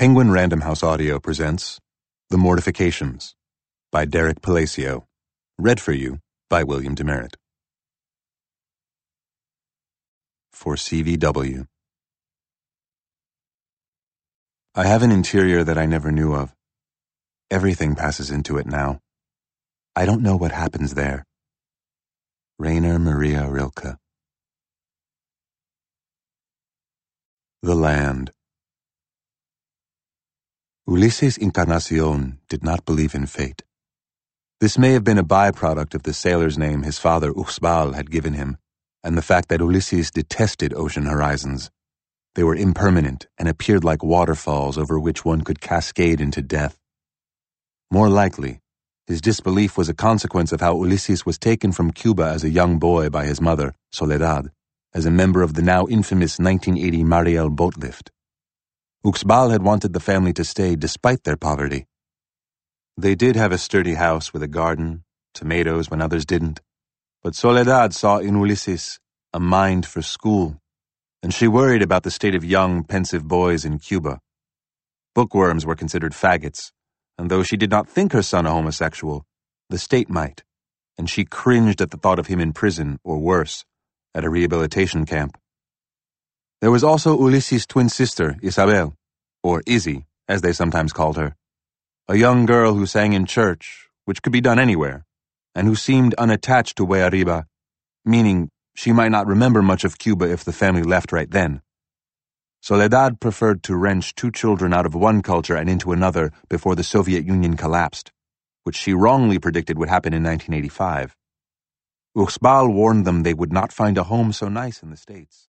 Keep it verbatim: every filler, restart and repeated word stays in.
Penguin Random House Audio presents The Mortifications by Derek Palacio. Read for you by William Demerit. For C V W. I have an interior that I never knew of. Everything passes into it now. I don't know what happens there. Rainer Maria Rilke. The Land. Ulises Encarnacion did not believe in fate. This may have been a byproduct of the sailor's name his father Uxbal had given him, and the fact that Ulises detested ocean horizons. They were impermanent and appeared like waterfalls over which one could cascade into death. More likely, his disbelief was a consequence of how Ulises was taken from Cuba as a young boy by his mother, Soledad, as a member of the now infamous nineteen eighty Mariel boat lift. Uxbal had wanted the family to stay despite their poverty. They did have a sturdy house with a garden, tomatoes when others didn't, but Soledad saw in Ulises a mind for school, and she worried about the state of young, pensive boys in Cuba. Bookworms were considered faggots, and though she did not think her son a homosexual, the state might, and she cringed at the thought of him in prison, or worse, at a rehabilitation camp. There was also Ulises' twin sister, Isabel, or Izzy, as they sometimes called her, a young girl who sang in church, which could be done anywhere, and who seemed unattached to Huayariba, meaning she might not remember much of Cuba if the family left right then. Soledad preferred to wrench two children out of one culture and into another before the Soviet Union collapsed, which she wrongly predicted would happen in nineteen eighty-five. Uxbal warned them they would not find a home so nice in the States.